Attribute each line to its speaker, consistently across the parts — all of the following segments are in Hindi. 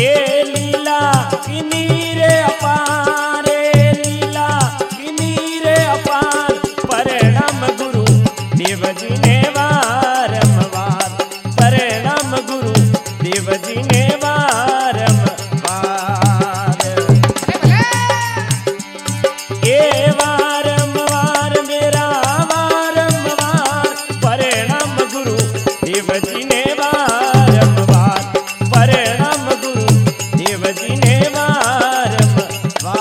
Speaker 1: ए लीला किनी रे अपार, लीला किनी रे अपार, परिणाम गुरु देव जी ने वारंवार, परिणाम गुरु देव जी ने वारंवार। ए वारंवार मेरा वारंवार, परिणाम गुरु देव जी ने वारंवार, परिणाम गुरु देव जी ने वारंवार।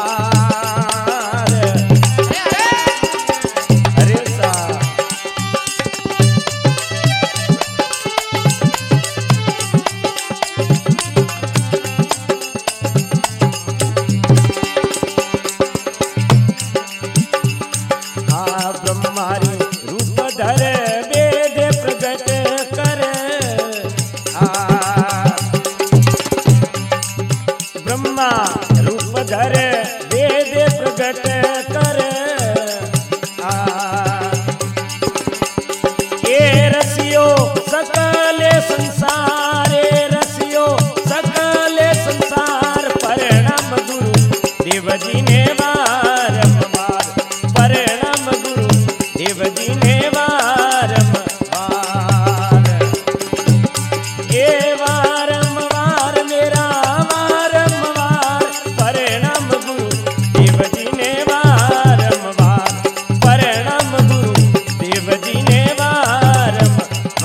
Speaker 1: अरे सा ब्रह्मारी रूप धर वेद प्रगट कर, ब्रह्मा रूप धर वेद प्रगट कर, ए रसियो सकल संसार, रसियो सकल संसार, परिणाम गुरु देव जी ने वारंवार, परिणाम गुरु देव जी ने वारंवार। ए वारंवार मेरा वारंवार, परिणाम गुरु देव जी ने वारंवार, परिणाम गुरु देव जी ने वारंवार।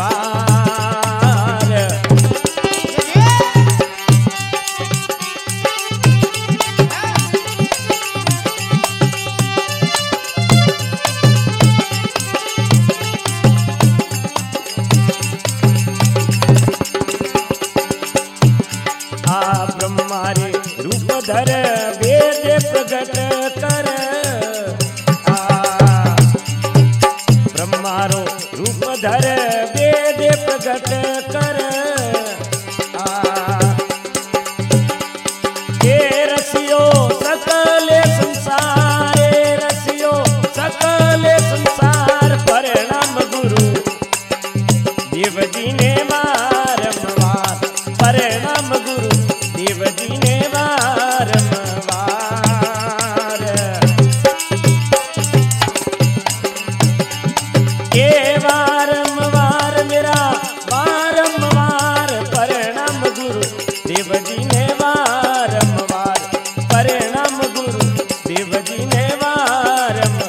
Speaker 1: ब्रह्मारे रूप धर वेद प्रगट कर, ब्रह्मारो रूप धर वेद प्रगट कर, ए रसियो सकल संसार, रसियो सकल संसार, परिणाम गुरु देव जी ने वारंवार, परिणाम गुरु देव जी ने वारंवार। ए वारंवार मेरा वारंवार, परिणाम गुरु देव जी ने वारंवार, परिणाम गुरु देव जी ने वारंवार।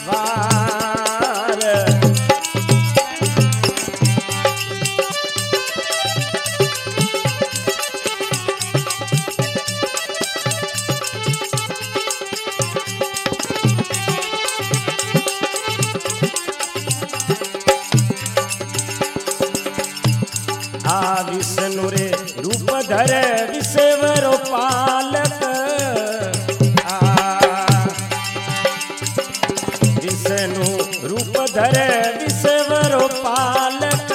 Speaker 1: विष्णु रे रूप धर विश्वरो पालक, विष्णु रूप धर विश्वरो पालक,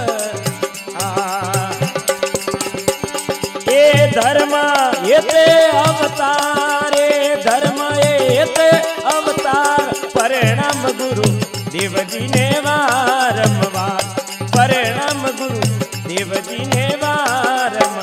Speaker 1: ए धर्म येते अवतार, धर्म येते अवतार, परिणाम गुरु देव जी ने वारंवार, परिणाम गुरु देव जी ने वारंवार।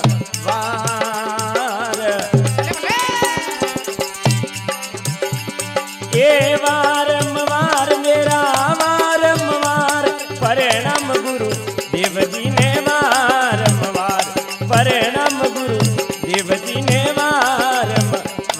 Speaker 1: ए वारंवार मेरा वारंवार, परिणाम गुरु देव जी ने वारंवार, परिणाम गुरु देव जी ने वारंवार।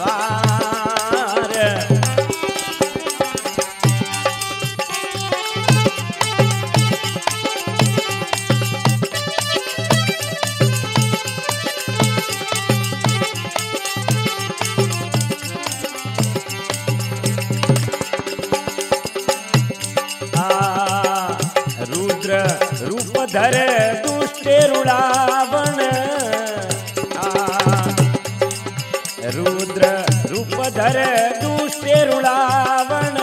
Speaker 1: रुद्र रूप धर दुष्ट रुड़ावन, रुद्र रूप धर दुष्ट रुड़ावन,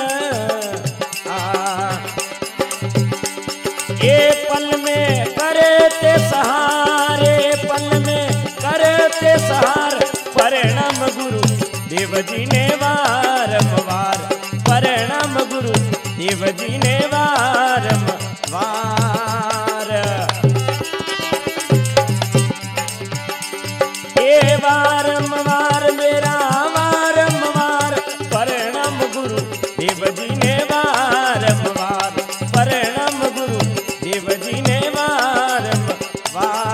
Speaker 1: ए पल में करते सहारे, पल में करते सहार, परिणाम गुरु देव जी ने वारंवार, परिणाम गुरु देव जी ने वारंवार। ए वारंवार मेरा वारंवार प्रणाम गुरु देव जी ने वारंवार प्रणाम गुरु देव जी ने वारंवार।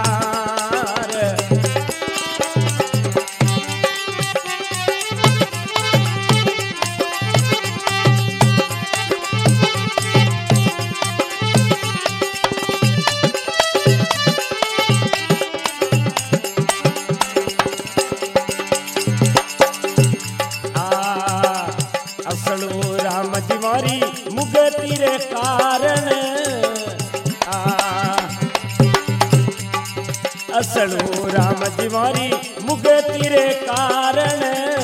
Speaker 1: मुगति रे कारण असलू राम तिवारी मुगति रे कारण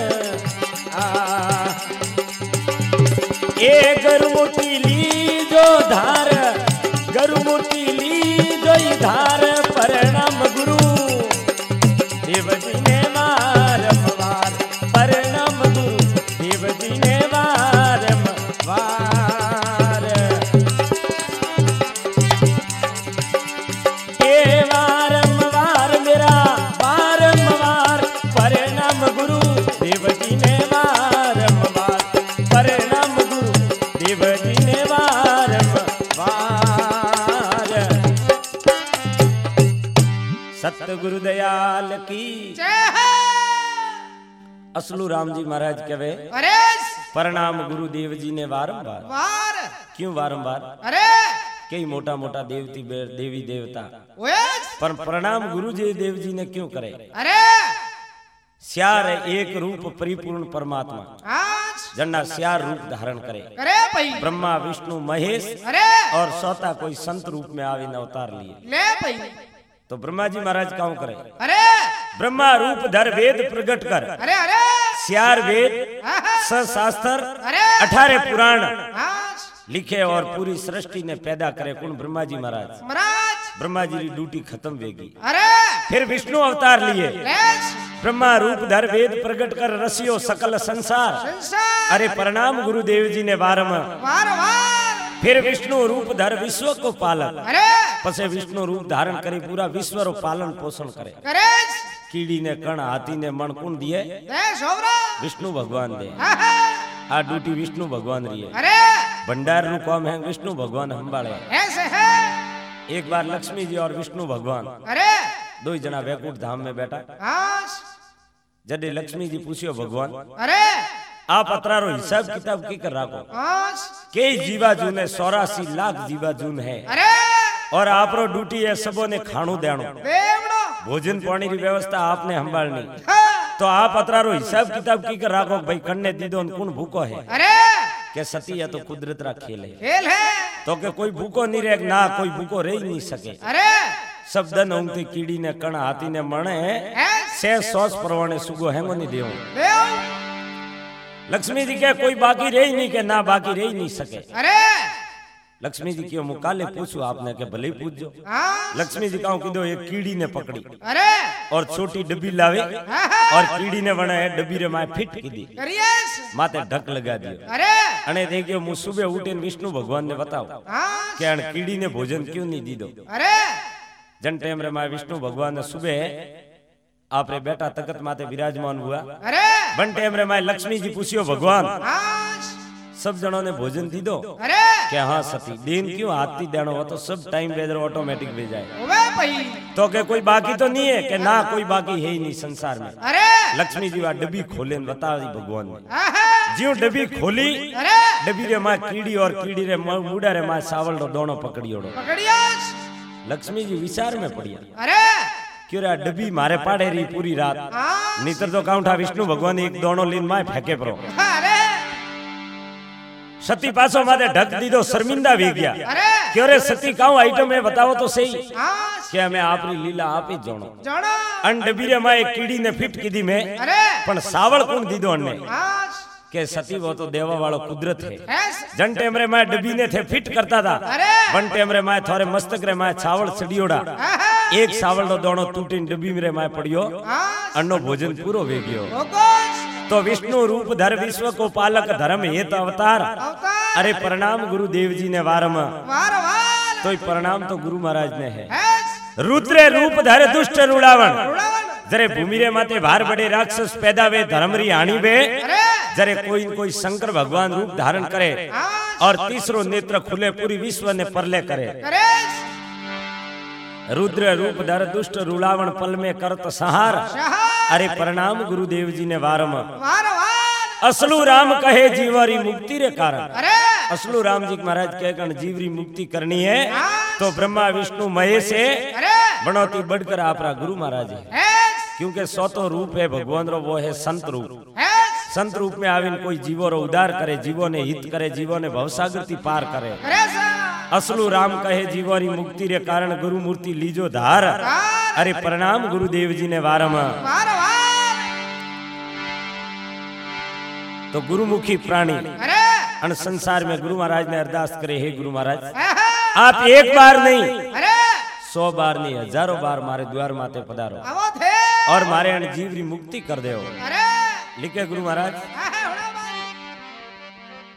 Speaker 1: ए गरुमुटी ली जो धार गरुमुटी ली जो धार प्रणाम गुरु देव जी ने वारंवार प्रणाम गुरु देव जी ने वारंवार। सतगुरु दयाल की जय है। असलू राम जी महाराज कहे अरे प्रणाम गुरु देव जी ने वारंवार। क्यों वारंवार? अरे कई मोटा मोटा देवती देवी देवता पर प्रणाम गुरु जी देव जी ने क्यों करे? अरे श्यार एक रूप परिपूर्ण परमात्मा जन्ना श्यार रूप धारण करे। अरे भाई ब्रह्मा विष्णु महेश अरे और सौता कोई संत रूप में आवे न अवतार लिए ले भाई। तो ब्रह्मा जी महाराज क्यों करे? अरे ब्रह्मा रूप धर वेद प्रकट कर अरे अरे श्यार वेद शास्त्र 18 पुराण लिखे और पूरी सृष्टि ने पैदा करे। कौन? ब्रह्मा जी महाराज। ब्रह्मा जी की ड्यूटी खत्म वेगी। अरे फिर विष्णु अवतार लिए ब्रह्मा रूप धर वेद प्रकट कर रसियो सकल संसार। अरे प्रणाम गुरु देव जी ने वारंवार। फिर विष्णु रूप धर विश्व को पालन पसे विष्णु रूप धारण करे पूरा विश्व रो पालन पोषण करे। कीड़ी ने कण हाथी ने मन कुण दिए विष्णु भगवान दे। आ ड्यूटी विष्णु भगवान रही है। भंडार रू काम है विष्णु भगवान संभाले। एक बार लक्ष्मी जी और विष्णु भगवान दो ही जना वैकुंठ धाम में बैठा। जडे लक्ष्मी जी पूछियो भगवान अरे आप अतरारो हिसाब किताब की कर राखो कई जीवाजून है 84 लाख जीवाजून है और आपरो ड्यूटी है सबों ने खाणू देणो भोजन पानी की व्यवस्था आपने संभालनी। तो आप अतरारो हिसाब किताब की कर राखो भाई कन्ने दीदो कौन भूखो है? के सती है तो कुदरत रा खेल है तो के कोई भूखो नहीं रहे ना कोई भूखो रह नहीं सके। सब दन उंगती कीड़ी ने कण हाथी ने मणे से सौस परवाने सुगो हैंगो नहीं देव। लक्ष्मी जी के कोई बाकी रह नहीं के ना बाकी रह नहीं सके। अरे लक्ष्मी जी क्यों मुकाले पूछो आपने के भले पूछ जो। लक्ष्मी जी कहूं किदो एक कीड़ी ने पकड़ी अरे और छोटी डब्बी लावे और कीड़ी ने बना है डब्बी रे माए फिट की दी माथे ढक लगा दियो। अरे अने देखियो मु सुबह उठे विष्णु भगवान ने बताओ कि अन कीड़ी ने भोजन क्यों नहीं दी दो। अरे जन टाइम रे माए विष्णु भगवान ने सुबह आपरे बेटा तकत माथे विराजमान हुआ। अरे बन टाइम रे माए लक्ष्मी जी पूछियो भगवान सब जनों ने भोजन दी दो। अरे क्या हाँ सती दिन क्यों हाथी देनो हो तो सब टाइम वेदर ऑटोमेटिक भेज जाए तो के कोई बाकी तो नहीं है के ना कोई बाकी है ही नहीं संसार में। अरे लक्ष्मी जी डब्बी खोले बता दी भगवान ने जियो डब्बी खोली डब्बी रे माँ कीड़ी और कीड़ी रे मुड़ा रे माँ सावल रो दोनों पकड़ियो। लक्ष्मी जी विचार में पड़िया अरे क्यों रे डब्बी मारे पाड़े रही पूरी रात नीतर तो काउंठा विष्णु भगवान एक दोनों लीन माए फेंके परो। सती पासो माथे ढक दी दो शर्मिंदा वे गया क्यों रे सती काउ आइटम है बताओ तो सही क्या मैं आपरी लीला आप ही जानो। अन डब्बी रे माए कीड़ी ने फिट की दी में पण सावल कौन दी दो अने के सती वो तो देवा वालो कुदरत है। जन टेम रे माए डब्बी ने थे फिट करता था बन टेम रे माए थोड़े मस्तक रे माए छावल चढ़ियोड़ा एक सावल रो दोनों टूटीन डब्बी रे माए पड़ियो अन्नो भोजन पूरो वे गयो। तो विष्णु रूप धर विश्व को पालक धर्म हेत अवतार। अरे प्रणाम गुरु देव जी ने वारम तो प्रणाम तो गुरु महाराज ने है। रुद्र रूप धर दुष्ट रुड़ावन जरे भूमि रे माते भार बड़े राक्षस पैदा वे धर्मरी हानि वे जरे कोई शंकर भगवान रूप धारण करे और तीसरो नेत्र खुले पूरी विश्व ने परले करे रुद्र रूप धर दुष्ट रुलावण पल में करत संहार अरे प्रणाम गुरुदेव जी ने वारम असलू राम कहे जीवरी मुक्ति रे कारण असलू राम जी महाराज कहे जीवरी मुक्ति करनी है तो ब्रह्मा विष्णु महेश है बनौती बढ़कर आपरा गुरु महाराज है क्योंकि सौतो रूप है भगवान रो वो है संत रूप संत रूप में आविन कोई जीवो रो उद्धार करे जीवो ने हित करे जीवो ने भवसागर पार करे असलू राम कहे जीवरी मुक्ति रे कारण गुरु मूर्ति लीजो धार अरे प्रणाम गुरुदेव जी ने वारम तो गुरुमुखी प्राणी अन संसार में गुरु महाराज ने अरदास करे हे गुरु महाराज आप एक बार नहीं 100 बार नहीं हजारों बार मारे द्वार माते पधारो और मारे अन जीवरी मुक्ति कर दे लिखे गुरु महाराज